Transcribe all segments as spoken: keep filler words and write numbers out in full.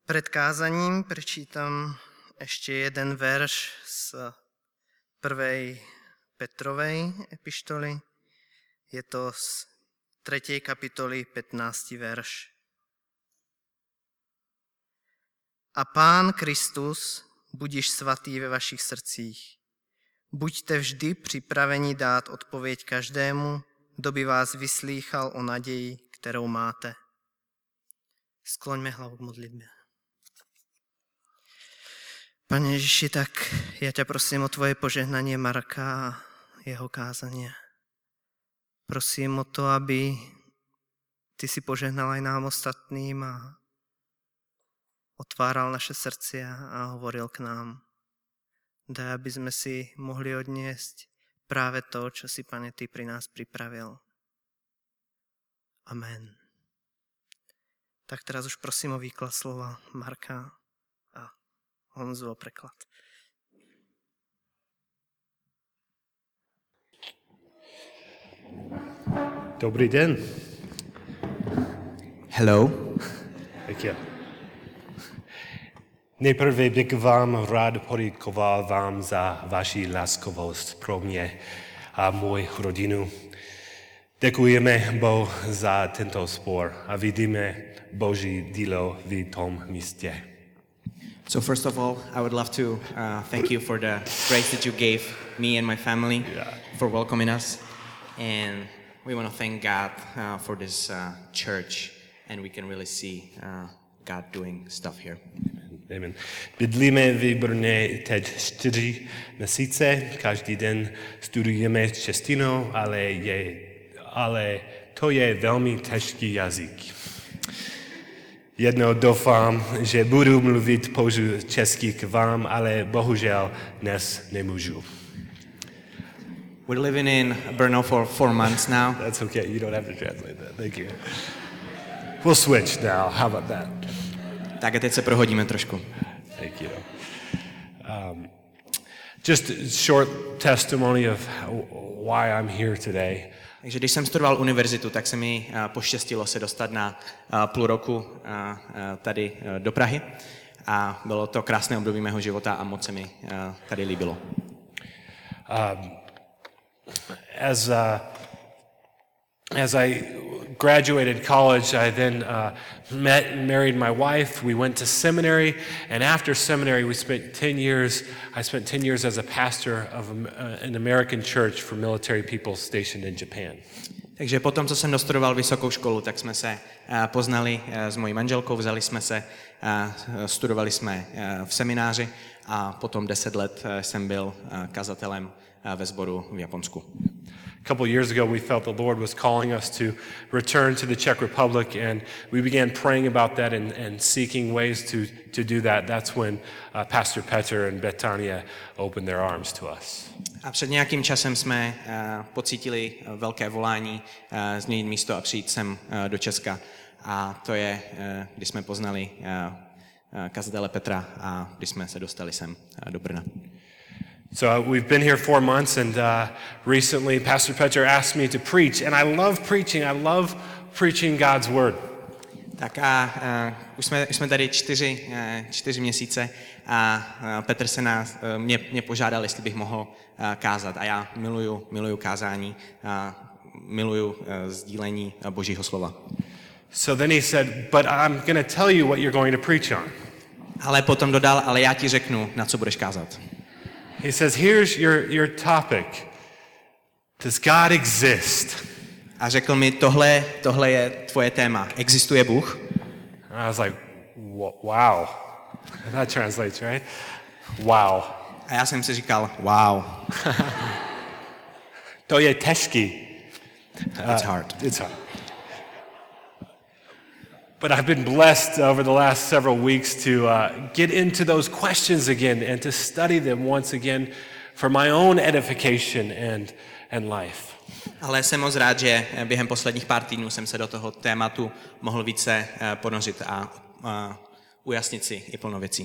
Pred kázaním prečítam ešte jeden verš z prvej Petrovej epištoly. Je to z tretej kapitoly pätnásty verš. A Pán Kristus, budiš svatý ve vašich srdcích. Buďte vždy připraveni dát odpověď každému, kdo by vás vyslýchal o naději, kterou máte. Skloňme hlavu k modlitbě. Pane Ježiši, tak ja ťa prosím o tvoje požehnanie Marka a jeho kázanie. Prosím o to, aby ty si požehnal aj nám ostatným a otváral naše srdcia a hovoril k nám. Daj, aby sme si mohli odniesť práve to, čo si, Pane, ty pri nás pripravil. Amen. Tak teraz už prosím o výklad slova Marka a Honzu o preklad. Dobrý den. Hello. Tak jo. Nejprve bych vám rád poděkoval vám za vaši láskovost pro mě a můj rodinu. Děkujeme Bohu za tento spor a vidíme Boží dílo v tom místě. So first of all, I would love to uh, thank you for the grace that you gave me and my family Yeah. for welcoming us. And we want to thank God uh, for this uh, church, and we can really see uh, God doing stuff here. Amen. Bydlíme v Brně teď čtyři měsíce, každý den studujeme češtinu, ale, je, ale to je velmi těžký jazyk. Jednou doufám, že budu mluvit pouze česky k vám, ale bohužel dnes nemůžu. We're living in Brno for four months now. That's okay, you don't have to translate that, thank you. We'll switch now, how about that? Tak a teď se prohodíme trošku. Thank you. Um, just a short testimony of why I'm here today. Takže když jsem studoval univerzitu, tak se mi uh, poštěstilo se dostat na uh, půl roku uh, uh, tady uh, do Prahy. A bylo to krásné období mého života a moc se mi uh, tady líbilo. Um, as uh, as I graduated college, I then uh, met and married my wife. We went to seminary, and after seminary, we spent ten years. I spent ten years as a pastor of a, an American church for military people stationed in Japan. Takže potom, co jsem dostudoval vysokou školu, tak jsme se uh, poznali uh, s mojí manželkou, vzali jsme se, uh, studovali jsme uh, v semináři a potom deset let uh, jsem byl uh, kazatelem uh, ve sboru v Japonsku. A couple years ago, we felt the Lord was calling us to return to the Czech Republic, and we began praying about that and, and seeking ways to, to do that. That's when uh, Pastor Petr and Betania opened their arms to us. A před nějakým časem jsme uh, pocítili velké volání uh, změnit místo a přijít sem uh, do Česka. A to je, uh, když jsme poznali uh, uh, kazatele Petra a když jsme se dostali sem uh, do Brna. So uh, we've been here four months, and uh, recently Pastor Petr asked me to preach, and I love preaching. I love preaching God's word. Tak a uh, už, jsme, už jsme tady čtyři, uh, čtyři měsíce a uh, Petr se nás, uh, mě, mě požádal, jestli bych mohl uh, kázat. A já miluju, miluju kázání, uh, miluju uh, sdílení uh, Božího slova. So then he said, but I'm going to tell you what you're going to preach on. Ale potom dodal, ale já ti řeknu, na co budeš kázat. He says, here's your, your topic. Does God exist? A řekl mi, tohle, tohle je tvoje téma. Existuje Bůh? And I was like, wow. That translates, right? Wow. A já jsem si říkal, wow. To je těžký. It's hard. It's hard. But I've been blessed over the last several weeks to uh, get into those questions again and to study them once again for my own edification and, and life. Ale jsem moc rád, že během posledních pár týdnů jsem se do toho tématu mohl více ponořit a, a ujasnit si i plno věcí.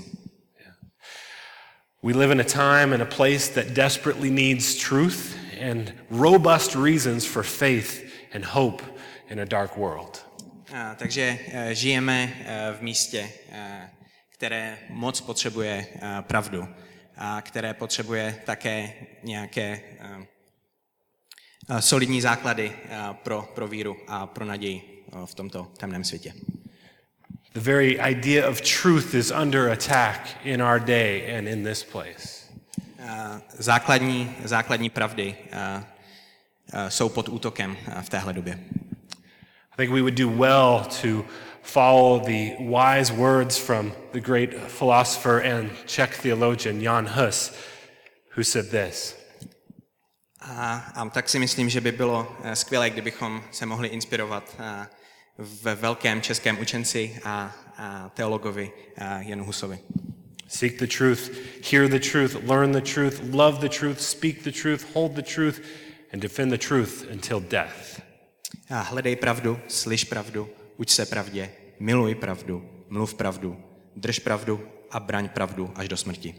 We live in a time and a place that desperately needs truth and robust reasons for faith and hope in a dark world. Takže žijeme v místě, které moc potřebuje pravdu a které potřebuje také nějaké solidní základy pro, pro víru a pro naději v tomto temném světě. The very idea of truth is under attack in our day and in this place. Základní, základní pravdy jsou pod útokem v téhle době. I think we would do well to follow the wise words from the great philosopher and Czech theologian Jan Hus, who said this. A, a tak si myslím, že by bylo skvělé, kdybychom se mohli inspirovat ve velkém českém učenci a, a teologovi Janu Husovi. Seek the truth, hear the truth, learn the truth, love the truth, speak the truth, hold the truth, and defend the truth until death. A hledej pravdu, slyš pravdu, uč se pravdě, miluj pravdu, mluv pravdu, drž pravdu a braň pravdu až do smrti.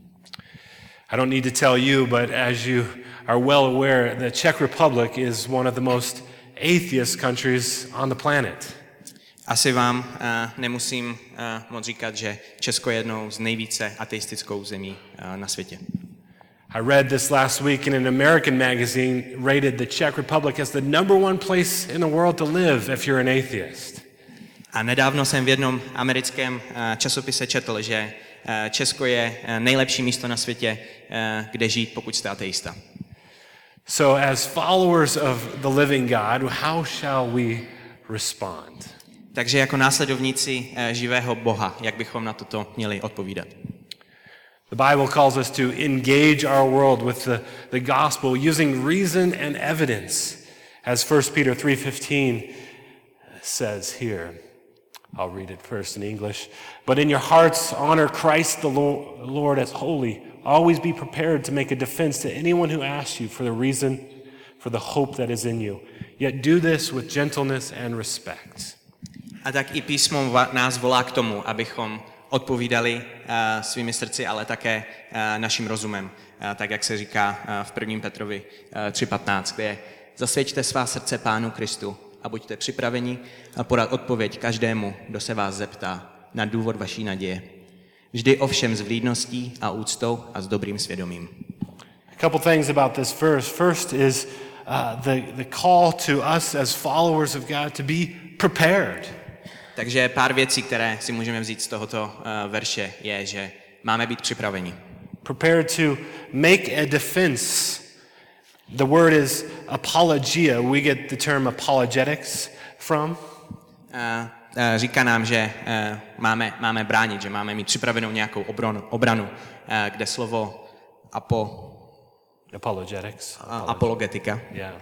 I don't need to tell you, but as you are well aware, the Czech Republic is one of the most atheist countries on the planet. Asi vám uh, nemusím uh, moc říkat, že Česko je jednou z nejvíce ateistickou zemí uh, na světě. I read this last week in an American magazine rated the Czech Republic as the number one place in the world to live if you're an atheist. A nedávno jsem v jednom americkém uh, časopise četl, že uh, Česko je uh, nejlepší místo na světě, uh, kde žít, pokud jste ateista. So as followers of the living God, how shall we respond? Takže jako následovníci uh, živého Boha, jak bychom na toto měli odpovídat? The Bible calls us to engage our world with the, the gospel using reason and evidence, as First Peter three fifteen says here. I'll read it first in English. But in your hearts honor Christ the Lord as holy. Always be prepared to make a defense to anyone who asks you for the reason for the hope that is in you. Yet do this with gentleness and respect. A tak i písmo nás volá k tomu, abychom odpovídali uh, svými srdci, ale také uh, naším rozumem. Uh, tak, jak se říká uh, v prvním Petrovi uh, tři patnáct, kde je zasvěďte svá srdce Pánu Kristu a buďte připraveni a podat odpověď každému, kdo se vás zeptá na důvod vaší naděje. Vždy ovšem s vlídností a úctou a s dobrým svědomím. A couple things about this verse. First is uh, the, the call to us as followers of God to be prepared. Takže pár věcí, které si můžeme vzít z tohoto uh, verše, je, že máme být připraveni. Prepared to make a defense. The word is apologia. We get the term apologetics from. Uh, uh, říká nám, že uh, máme, máme bránit, že máme mít připravenou nějakou obranu, obranu uh, kde slovo apo, Apologetics. uh, apologetika. Yeah.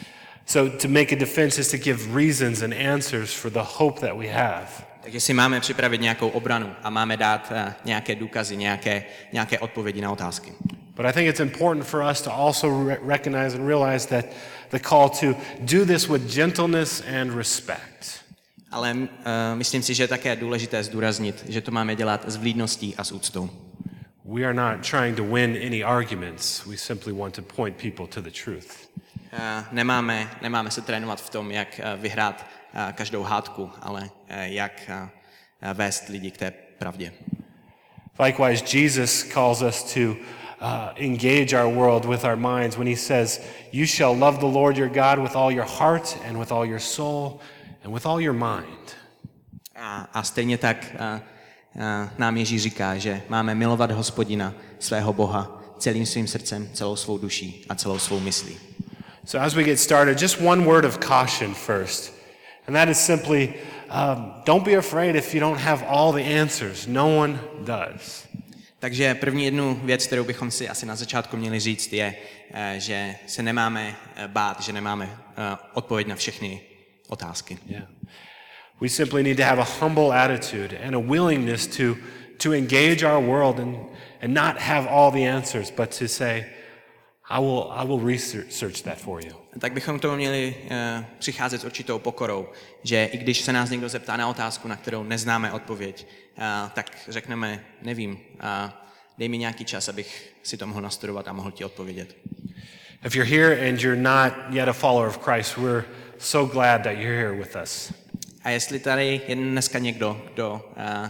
So to make a defense is to give reasons and answers for the hope that we have. Takže si máme připravit nějakou obranu a máme dát uh, nějaké důkazy, nějaké, nějaké odpovědi na otázky. But I think it's important for us to also re- recognize and realize that the call to do this with gentleness and respect. Ale uh, myslím si, že je také důležité zdůraznit, že to máme dělat s vlídností a s úctou. We are not trying to win any arguments. We simply want to point people to the truth. Uh, nemáme, nemáme se trénovat v tom, jak uh, vyhrát uh, každou hádku, ale uh, jak uh, vést lidi k té pravdě. Likewise, Jesus calls us to uh, engage our world with our minds when he says, "You shall love the Lord your God with all your heart and with all your soul and with all your mind." A, a stejně tak uh, uh, nám Ježíš říká, že máme milovat Hospodina, svého Boha, celým svým srdcem, celou svou duší a celou svou myslí. So as we get started, just one word of caution first. And that is simply, um, don't be afraid if you don't have all the answers. No one does. Takže první jednu věc, kterou bychom si asi na začátku měli říct, je, že se nemáme bát, že nemáme odpověď na všechny otázky. Yeah. We simply need to have a humble attitude and a willingness to, to engage our world and, and not have all the answers, but to say, I will, I will research that for you. Tak bychom k tomu měli uh, přicházet s určitou pokorou, že i když se nás někdo zeptá na otázku, na kterou neznáme odpověď, uh, tak řekneme, nevím, uh, dej mi nějaký čas, abych si to mohl nastudovat a mohl ti odpovědět. If you're here and you're not yet a follower of Christ, we're so glad that you're here with us. A jestli tady je dneska někdo, kdo uh,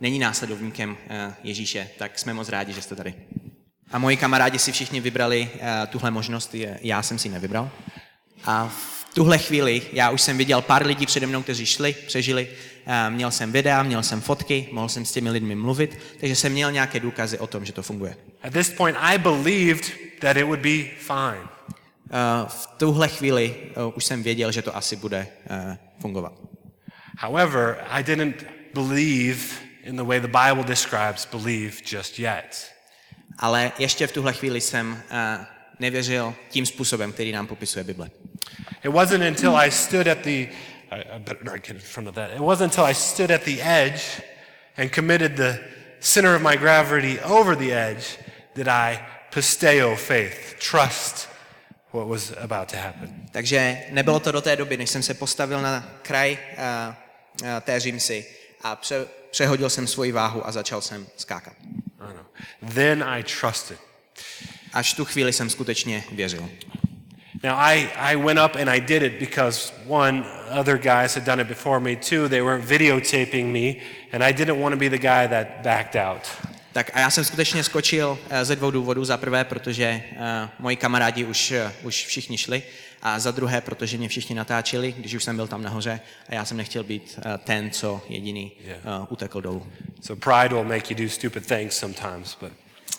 není následovníkem Ježíše, tak jsme moc rádi, že jste tady. A moji kamarádi si všichni vybrali tuhle možnost, já jsem si nevybral. A v tuhle chvíli já už jsem viděl pár lidí přede mnou, kteří šli, přežili. Měl jsem videa, měl jsem fotky, mohl jsem s těmi lidmi mluvit, takže jsem měl nějaké důkazy o tom, že to funguje. At this point, I believed that it would be fine. V tuhle chvíli už jsem věděl, že to asi bude fungovat. However, I didn't believe in the way the Bible describes believe just yet. Ale ještě v tuhle chvíli jsem uh, nevěřil tím způsobem, který nám popisuje Bible. It wasn't until I stood at the I, I better not get in front of that. It wasn't until I stood at the edge and committed the center of my gravity over the edge that I pisteo faith, trust what was about to happen. Takže nebylo to do té doby, než jsem se postavil na kraj uh, uh, té římsy a pře- přehodil jsem svoji váhu a začal jsem skákat. Then I trusted. Až tu chvíli jsem skutečně věřil. Now I, I went up and I did it because one, other guys had done it before me. Two, they were videotaping me and I didn't want to be the guy that backed out. Tak a já jsem skutečně skočil ze dvou důvodů. Za prvé, protože uh, moji kamarádi už, uh, už všichni šli. A za druhé, protože mě všichni natáčeli, když už jsem byl tam nahoře a já jsem nechtěl být uh, ten, co jediný uh, utekl dolů. So pride will make you do stupid things sometimes, but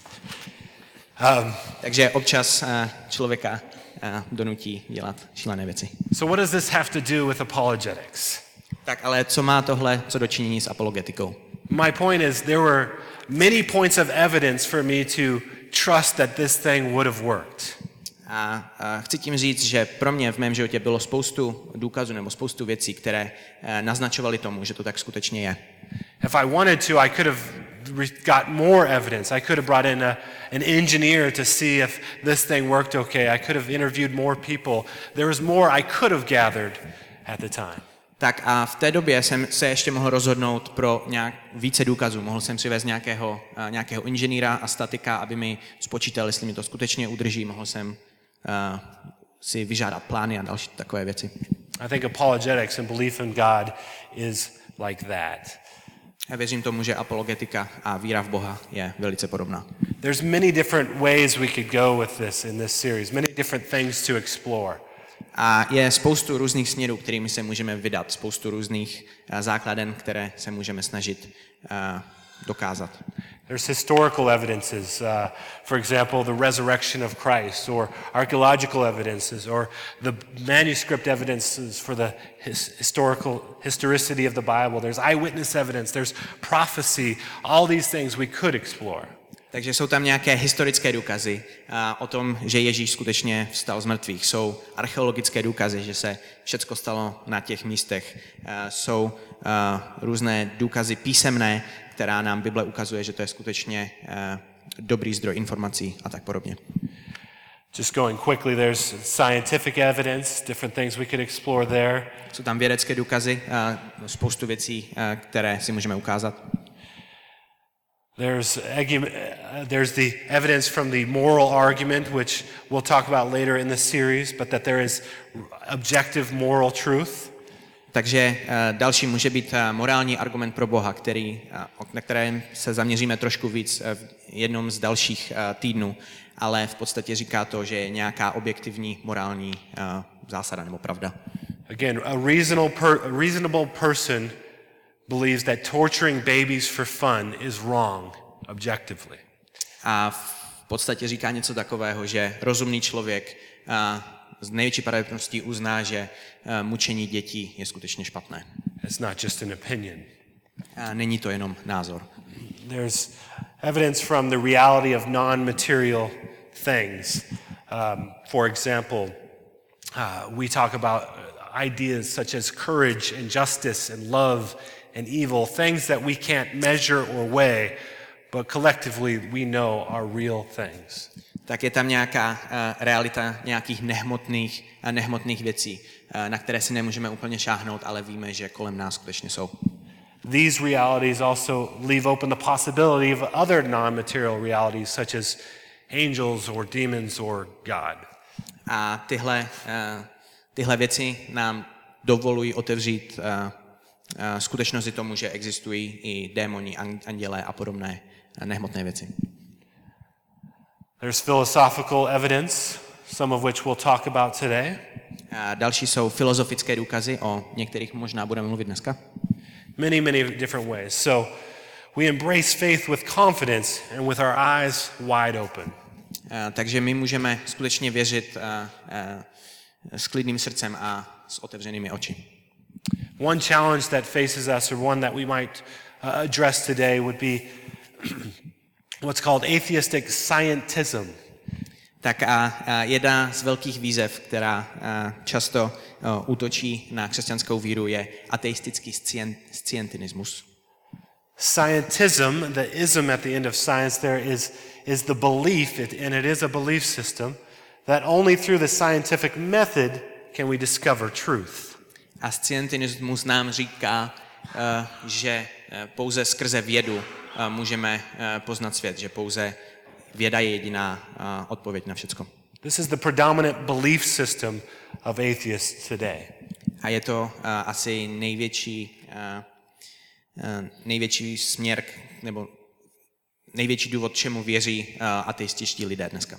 um, takže občas uh, člověka uh, donutí dělat šílené věci. So what does this have to do with apologetics? Tak ale co má tohle co dočinění s apologetikou? My point is there were many points of evidence for me to trust that this thing would have worked. A, a chci tím říct, že pro mě v mém životě bylo spoustu důkazů nebo spoustu věcí, které eh, naznačovaly tomu, že to tak skutečně je. If I wanted to, I could have got more evidence. I could have brought in a, an engineer to see if this thing worked okay. I could have interviewed more people. There was more I could have gathered at the time. Tak a v té době jsem se ještě mohl rozhodnout pro nějak více důkazů. Mohl jsem přivést nějakého, uh, nějakého inženýra a statika, aby mi spočítal, jestli mi to skutečně udrží. Mohl jsem uh, si vyžádat plány a další takové věci. I think apologetics and belief in God is like that. Já věřím tomu, že apologetika a víra v Boha je velice podobná. There's many different ways we could go with this in this series, many different things to explore. A je spoustu různých směrů, kterými se můžeme vydat, spoustu různých uh, základen, které se můžeme snažit uh, dokázat. There's historical evidences, uh, for example, the resurrection of Christ, or archaeological evidences, or the manuscript evidences for the his, historical historicity of the Bible. There's eyewitness evidence, there's prophecy, all these things we could explore. Takže jsou tam nějaké historické důkazy uh, o tom, že Ježíš skutečně vstal z mrtvých. Jsou archeologické důkazy, že se všecko stalo na těch místech. Uh, jsou uh, různé důkazy písemné, která nám Bible ukazuje, že to je skutečně uh, dobrý zdroj informací a tak podobně. Just going quickly, there's scientific evidence, different things we could explore there. Jsou tam vědecké důkazy, uh, spoustu věcí, uh, které si můžeme ukázat. There's, there's the evidence from the moral argument, which we'll talk about later in the series, but that there is objective moral truth. Takže uh, další může být uh, morální argument pro Boha, který, uh, na kterém se zaměříme trošku víc uh, v jednom z dalších uh, týdnů, ale v podstatě říká to, že je nějaká objektivní morální uh, zásada nebo pravda. Again, a reasonable, per, a reasonable person believes that torturing babies for fun is wrong objectively. A v podstatě říká něco takového, že rozumný člověk uh, z největší pravděpodobností uzná, že uh, mučení dětí je skutečně špatné. It's not just an opinion. A není to jenom názor. There's evidence from the reality of non-material things. Um, for example, uh, we talk about ideas such as courage and justice and love and evil, things that we can't measure or weigh, but collectively we know are real things. Tak je tam nějaká uh, realita nějakých nehmotných a uh, nehmotných věcí, uh, na které si nemůžeme úplně šáhnout, ale víme, že kolem nás skutečně jsou. These realities also leave open the possibility of other non-material realities such as angels or demons or God. A tyhle, uh, tyhle věci nám dovolují otevřít uh, skutečnost je tomu, že existují i démoni, andělé a podobné nehmotné věci. There's philosophical evidence, some of which we'll talk about today. A další jsou filozofické důkazy, o některých možná budeme mluvit dneska. Many, many different ways. So we embrace faith with confidence and with our eyes wide open. A, takže my můžeme skutečně věřit a, a, s klidným srdcem a s otevřenými oči. One challenge that faces us, or one that we might uh, address today, would be what's called atheistic scientism. Tak a, a jedna z velkých výzev, která a, často a, útočí na křesťanskou víru, je ateistický scien, scientinismus. Scientism, the ism at the end of science there is, is the belief, it, and it is a belief system, that only through the scientific method can we discover truth. A scientinismus nám říká, uh, že uh, pouze skrze vědu uh, můžeme uh, poznat svět, že pouze věda je jediná uh, odpověď na všecko. This is the predominant belief system of atheists today. A je to uh, asi největší, uh, uh, největší směr, nebo největší důvod, čemu věří uh, ateističtí lidé dneska.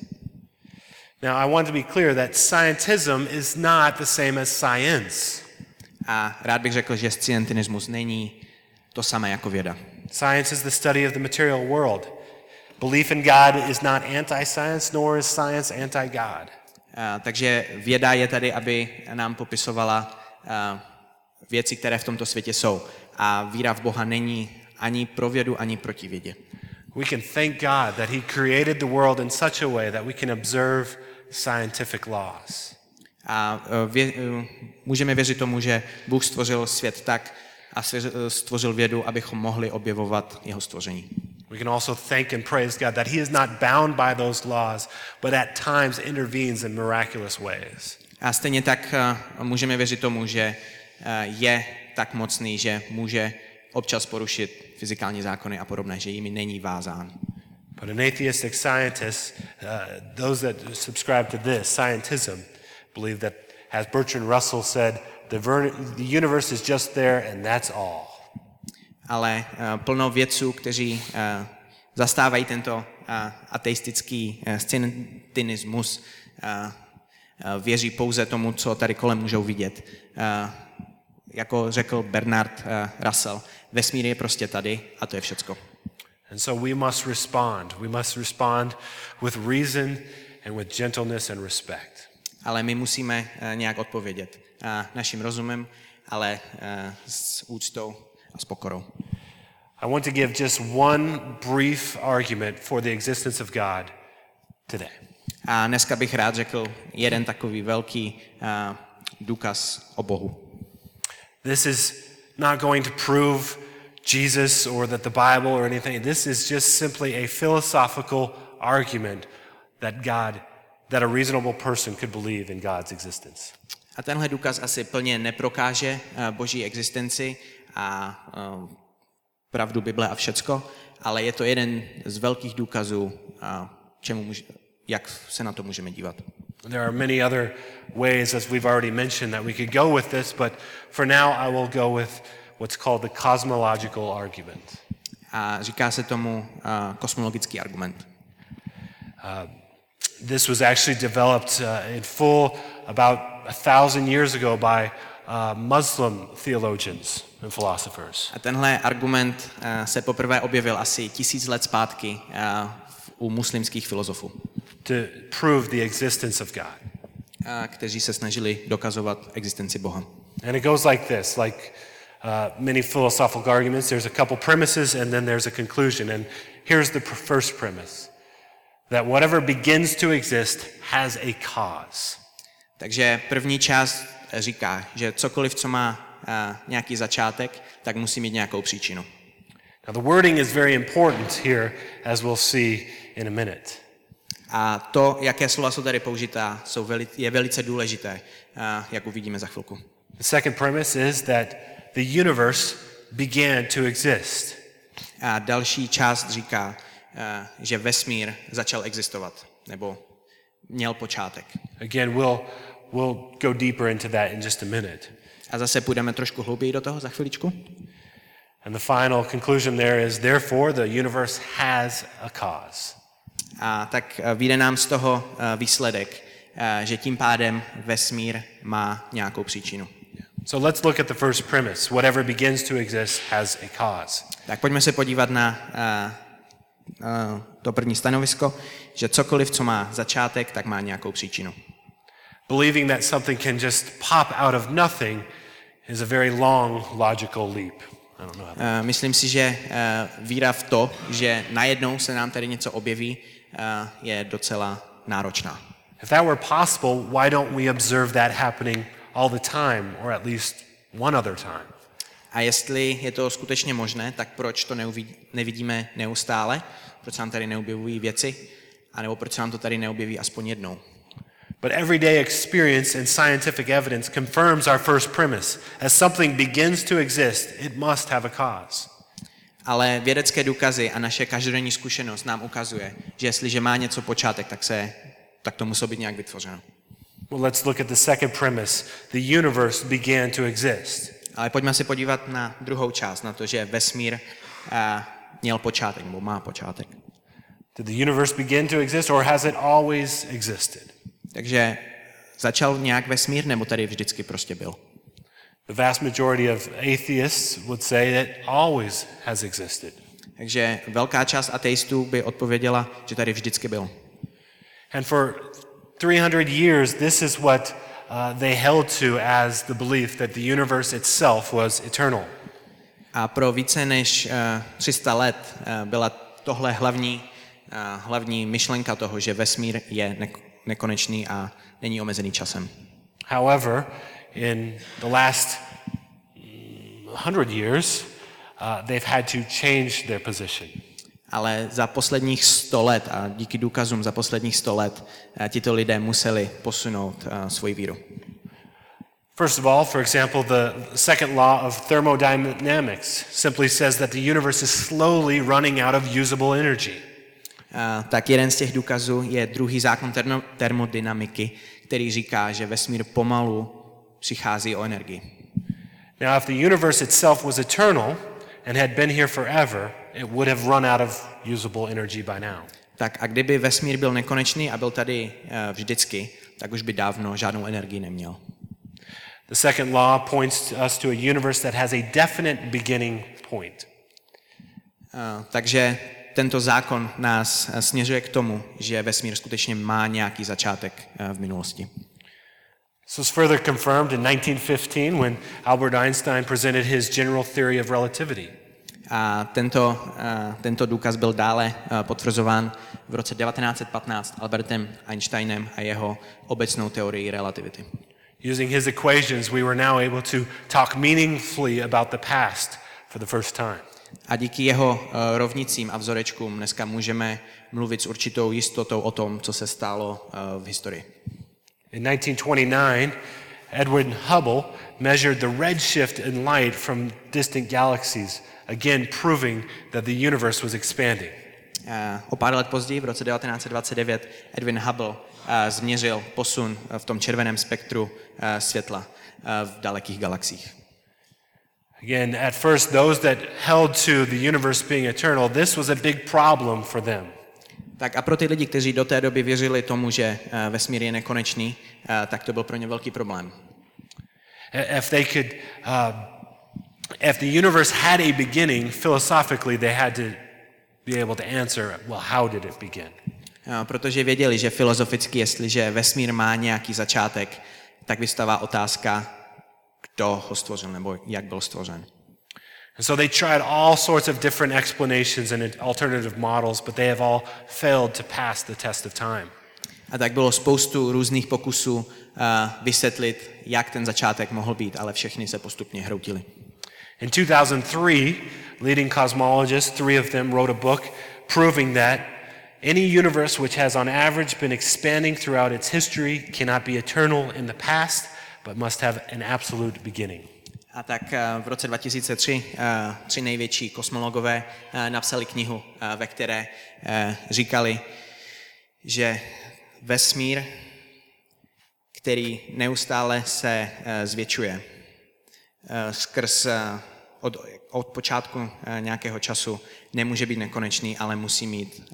Now, I want to be clear that scientism is not the same as science. A rád bych řekl, že scientinismus není to samé jako věda. Science is the study of the material world. Belief in God is not anti-science, nor is science anti-God. Uh, takže věda je tady, aby nám popisovala uh, věci, které v tomto světě jsou. A víra v Boha není ani pro vědu, ani proti vědě. We can thank God that He created the world in such a way that we can observe scientific laws. A vě, můžeme věřit tomu, že Bůh stvořil svět tak a stvořil vědu, abychom mohli objevovat jeho stvoření. We can also thank and praise God that He is not bound by those laws, but at times intervenes in miraculous ways. A stejně tak můžeme věřit tomu, že je tak mocný, že může občas porušit fyzikální zákony a podobné, že jimi není vázán. But an atheistic scientist, uh, those that subscribe to this, scientism, believe that, as Bertrand Russell said, the, ver- the universe is just there and that's all. Ale uh, plno vědců, kteří uh, zastávají tento uh, ateistický uh, scientinismus, uh, uh, věří pouze tomu, co tady kolem můžou vidět. Uh, jako řekl Bernard uh, Russell, vesmír je prostě tady a to je všecko. And so we must respond. We must respond with reason and with gentleness and respect. Ale my musíme uh, nějak odpovědět uh, naším rozumem, ale uh, s úctou a s pokorou. I want to give just one brief argument for the existence of God today. A dneska bych rád řekl jeden takový velký uh, důkaz o Bohu. This is not going to prove Jesus or that the Bible or anything. This is just simply a philosophical argument that God, that a reasonable person could believe in God's existence. A tenhle důkaz asi plně neprokáže uh, Boží existenci a uh, pravdu Bible a všecko, ale je to jeden z velkých důkazů, uh, čemu může, jak se na to můžeme dívat. There are many other ways, as we've already mentioned, that we could go with this, but for now I will go with what's called the cosmological argument. A říká se tomu uh, kosmologický argument. Uh, this was actually developed uh, in full about a thousand years ago by uh, Muslim theologians and philosophers. A tenhle argument uh, se poprvé objevil asi tisíc let zpátky uh, u muslimských filozofů. To prove the existence of God. Uh, kteří se snažili dokazovat existenci Boha. And it goes like this, like uh, many philosophical arguments, there's a couple premises and then there's a conclusion. And here's the pr- first premise, that whatever begins to exist has a cause. Takže první část říká, že cokoliv, co má uh, nějaký začátek, tak musí mít nějakou příčinu. Now the wording is very important here, as we'll see in a minute. A to, jaké slova jsou tady použitá, jsou veli, je velice důležité, uh, jak uvidíme za chvilku. The second premise is that the universe began to exist. A další část říká, uh, že vesmír začal existovat, nebo měl počátek. Again, we'll, we'll go deeper into that in just a minute. A zase půjdeme trošku hlouběji do toho za chviličku. And the final conclusion there is, therefore, the universe has a cause. A tak vyjde nám z toho výsledek, že tím pádem vesmír má nějakou příčinu. So let's look at the first premise. Whatever begins to exist has a cause. Tak pojďme se podívat na uh, uh, to první stanovisko, že cokoliv, co má začátek, tak má nějakou příčinu. Believing that something can just pop out of nothing is a very long logical leap. I don't know how that... uh, myslím si, že uh, víra v to, že najednou se nám tady něco objeví, uh, je docela náročná. If that were possible, why don't we observe that happening all the time, or at least one other time? A jestli je to skutečně možné, tak proč to neuvidí, nevidíme neustále? Proč se nám tady neobjevují věci? A nebo proč se nám to tady neobjeví aspoň jednou? But everyday experience and scientific evidence confirms our first premise. As something begins to exist, it must have a cause. Ale vědecké důkazy a naše každodenní zkušenost nám ukazuje, že jestliže má něco počátek, tak, se, tak to musí být nějak vytvořeno. Well, let's look at the second premise. The universe began to exist. Ale pojďme se podívat na druhou část, na to, že vesmír uh, měl počátek, nebo má počátek. Did the universe begin to exist, or has it always existed? Takže začal nějak vesmír, nebo tady vždycky prostě byl? The vast majority of atheists would say that always has existed. Takže velká část ateistů by odpověděla, že tady vždycky byl. And for three hundred years, this is what uh, they held to as the belief that the universe itself was eternal. A pro více než uh, tři sta let uh, byla tohle hlavní, uh, hlavní myšlenka toho, že vesmír je ne- nekonečný a není omezený časem. However, in the last hundred years, uh, they've had to change their position. Ale za posledních sto let a díky důkazům za posledních sto let uh, tito lidé museli posunout uh, svoji víru. First of all, for example, the second law of thermodynamics simply says that the universe is slowly running out of usable energy. Uh, tak jeden z těch důkazů je druhý zákon termo- termodynamiky, který říká, že vesmír pomalu přichází o energii. Now, if the universe itself was eternal and had been here forever, it would have run out of usable energy by now. Tak a kdyby vesmír byl nekonečný a byl tady uh, vždycky, tak už by dávno žádnou energii neměl. The second law points us to a universe that has a definite beginning point. Uh, takže tento zákon nás uh, směřuje k tomu, že vesmír skutečně má nějaký začátek uh, v minulosti. This was further confirmed in nineteen fifteen when Albert Einstein presented his general theory of relativity. A tento, uh, tento důkaz byl dále uh, potvrzován v roce devatenáct set patnáct Albertem Einsteinem a jeho obecnou teorií relativity. Using his equations, we were now able to talk meaningfully about the past for the first time. A díky jeho uh, rovnicím a vzorečkům dneska můžeme mluvit s určitou jistotou o tom, co se stalo uh, v historii. In nineteen twenty-nine, Edwin Hubble measured the redshift in light from distant galaxies, again proving that the universe was expanding. Uh, o pár let později, v roce devatenáct set dvacet devět, Edwin Hubble uh, změřil posun v tom červeném spektru uh, světla uh, v dalekých galaxiích. Again, at first, those that held to the universe being eternal, this was a big problem for them. Tak a pro ty lidi, kteří do té doby věřili tomu, že uh, vesmír je nekonečný, uh, tak to byl pro ně velký problém. If they could, uh, if the universe had a beginning, philosophically, they had to be able to answer, well, how did it begin? Uh, protože věděli, že filozoficky, jestliže vesmír má nějaký začátek, tak vystává otázka, kdo ho stvořil, nebo jak byl stvořen. And so they tried all sorts of different explanations and alternative models, but they have all failed to pass the test of time. A tak bylo spoustu různých pokusů uh, vysvětlit, jak ten začátek mohl být, ale všechny se postupně hroutily. In two thousand three, leading cosmologists, three of them wrote a book proving that any universe which has on average been expanding throughout its history cannot be eternal in the past, but must have an absolute beginning. A tak uh, v roce dva tisíce tři uh, tři největší kosmologové uh, napsali knihu, uh, ve které uh, říkali, že vesmír, který neustále se uh, zvětšuje, skrz od, od počátku nějakého času nemůže být nekonečný, ale musí mít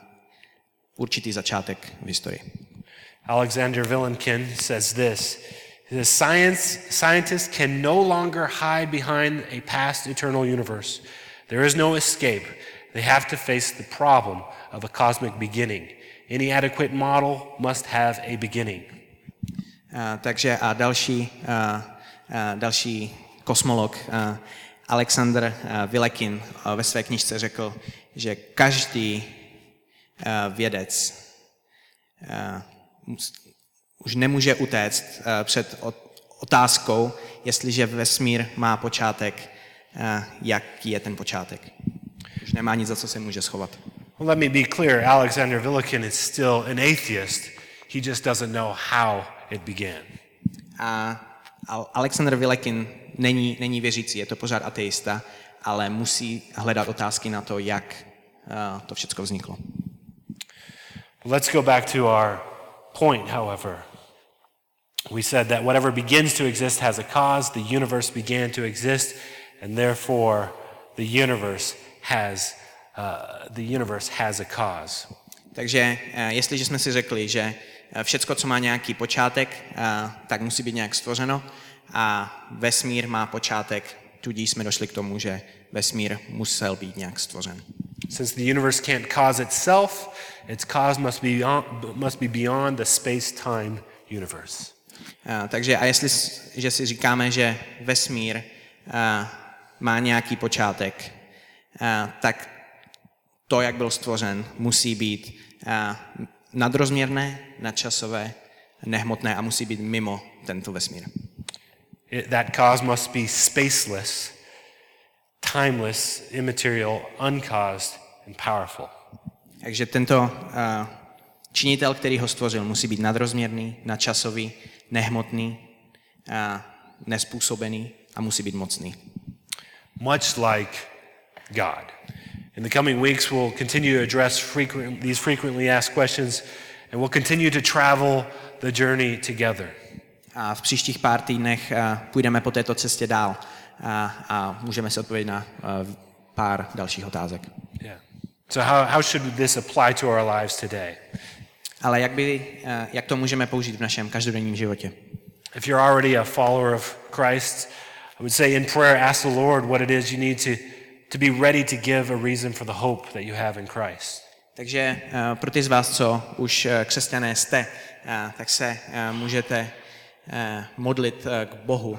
určitý začátek v historii. Alexander Vilenkin says this: the science scientists can no longer hide behind a past eternal universe. There is no escape. They have to face the problem of a cosmic beginning. Any adequate model must have a beginning. Uh, takže a další, uh, uh, další kosmolog uh, Alexander uh, Vilenkin uh, ve své knižce řekl, že každý uh, vědec uh, už nemůže utéct uh, před otázkou, jestliže vesmír má počátek, uh, jaký je ten počátek. Už nemá nic, za co se může schovat. Well, let me be clear. Alexander Vilenkin is still an atheist. He just doesn't know how it began. A Alexander Vilenkin není, není věřící, je to pořád ateista, ale musí hledat otázky na to, jak uh, to všechno vzniklo. Let's go back to our point, however. We said that whatever begins to exist has a cause. The universe began to exist, and therefore the universe has uh, the universe has a cause. Takže uh, jestliže jsme si řekli, že všecko, co má nějaký počátek, uh, tak musí být nějak stvořeno a vesmír má počátek, tudíž jsme došli k tomu, že vesmír musel být nějak stvořen. Since the universe can't cause itself, its cause must be beyond, must be beyond the space-time universe. Uh, takže a jestli že si říkáme, že vesmír uh, má nějaký počátek, uh, tak to, jak byl stvořen, musí být uh, nadrozměrné, nadčasové, nehmotné a musí být mimo tento vesmír. It, that cause must be spaceless, timeless, immaterial, uncaused, and powerful. Takže tento uh, činitel, který ho stvořil, musí být nadrozměrný, nadčasový, nehmotný, uh, nespůsobený a musí být mocný. Much like God. In the coming weeks, we'll continue to address frequent, these frequently asked questions, and we'll continue to travel the journey together. A v příštích pár týdnech uh, půjdeme po této cestě dál uh, a můžeme se odpovědět na uh, pár dalších otázek. Yeah. So how, how should this apply to our lives today? Ale jak, by, uh, jak to můžeme použít v našem každodenním životě? If you're already a follower of Christ, I would say in prayer, ask the Lord what it is you need to, to be ready to give a reason for the hope that you have in Christ. Takže uh, pro ty z vás, co už uh, křesťané jste, uh, tak se uh, můžete uh, modlit uh, k Bohu, uh,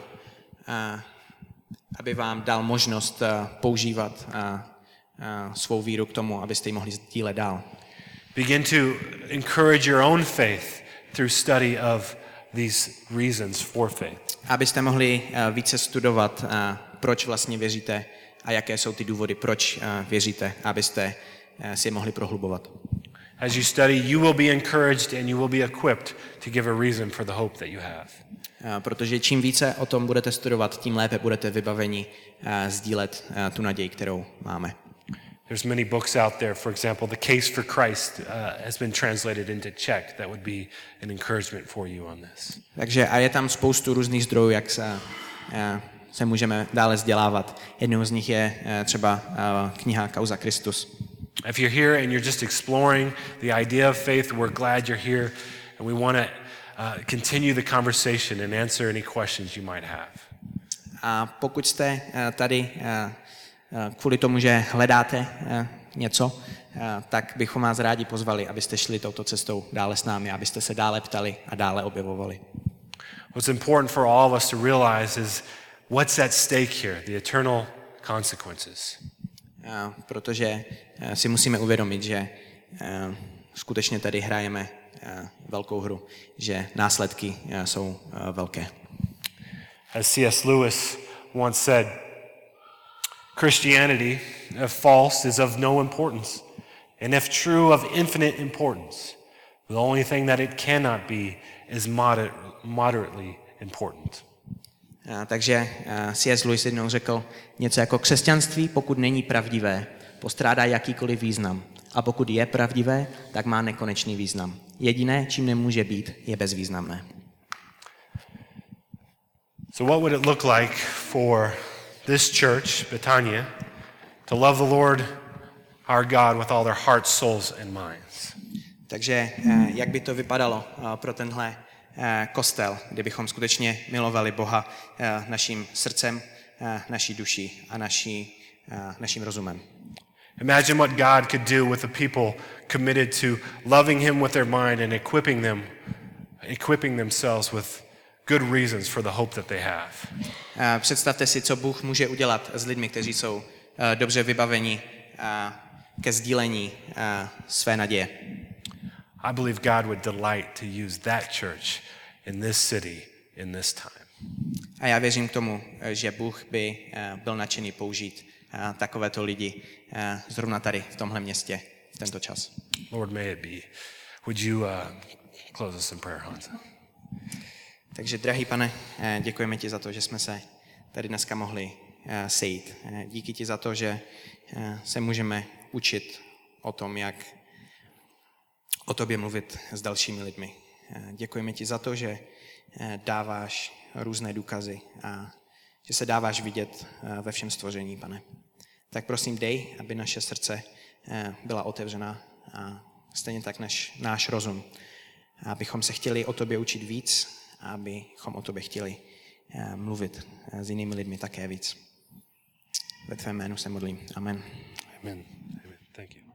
aby vám dal možnost uh, používat uh, uh, svou víru k tomu, abyste ji mohli sdílet dál. Begin to encourage your own faith through study of these reasons for faith. Abyste mohli uh, více studovat, uh, proč vlastně věříte a jaké jsou ty důvody, proč uh, věříte, abyste uh, si je mohli prohlubovat. As you study, you will be encouraged and you will be equipped to give a reason for the hope that you have. Uh, protože čím více o tom budete studovat, tím lépe budete vybaveni uh, sdílet uh, tu naději, kterou máme. There's many books out there. For example, The Case for Christ uh, has been translated into Czech. That would be an encouragement for you on this. Takže a je tam spoustu různých zdrojů, jak se, uh, se můžeme dále vzdělávat. Jednou z nich je uh, třeba uh, kniha Kauza Kristus. If you're here and you're just exploring the idea of faith, we're glad you're here, and we want to uh, continue the conversation and answer any questions you might have. A pokud jste uh, tady uh, kvůli tomu, že hledáte něco, tak bychom vás rádi pozvali, abyste šli touto cestou dále s námi, abyste se dále ptali a dále objevovali. What's important for all of us to realize is what's at stake here, the eternal consequences. Protože si musíme uvědomit, že skutečně tady hrajeme velkou hru, že následky jsou velké. As C S Lewis once said, Christianity, if false, is of no importance, and if true, of infinite importance. The only thing that it cannot be is moder- moderately important. A, takže a, C S Lewis jednou řekl něco jako křesťanství, pokud není pravdivé, postrádá jakýkoliv význam. A pokud je pravdivé, tak má nekonečný význam. Jediné, čím nemůže být, je bezvýznamné. So what would it look like for this church, Betania, to love the Lord our God with all their hearts, souls and minds? Takže jak by to vypadalo pro tenhle kostel, kdybychom skutečně milovali Boha naším srdcem, naší duší a naší, naším rozumem. Imagine what God could do with a people committed to loving him with their mind and equipping them, equipping themselves with good reasons for the hope that they have. Představte si, co Bůh může udělat s lidmi, kteří jsou dobře vybaveni ke sdílení své naděje. I believe God would delight to use that church in this city in this time. A já věřím k tomu, že Bůh by byl nadšený použít takovéto lidi zrovna tady v tomhle městě v tento čas. Lord, may it be. Would you uh, close us in prayer, Hans? Takže, drahý Pane, děkujeme ti za to, že jsme se tady dneska mohli sejít. Díky ti za to, že se můžeme učit o tom, jak o tobě mluvit s dalšími lidmi. Děkujeme ti za to, že dáváš různé důkazy a že se dáváš vidět ve všem stvoření, Pane. Tak prosím, dej, aby naše srdce byla otevřená a stejně tak naš, náš rozum. Abychom se chtěli o tobě učit víc a abychom o tobě chtěli mluvit s jinými lidmi také víc. Ve tvém jménu se modlím. Amen. Amen. Amen. Thank you.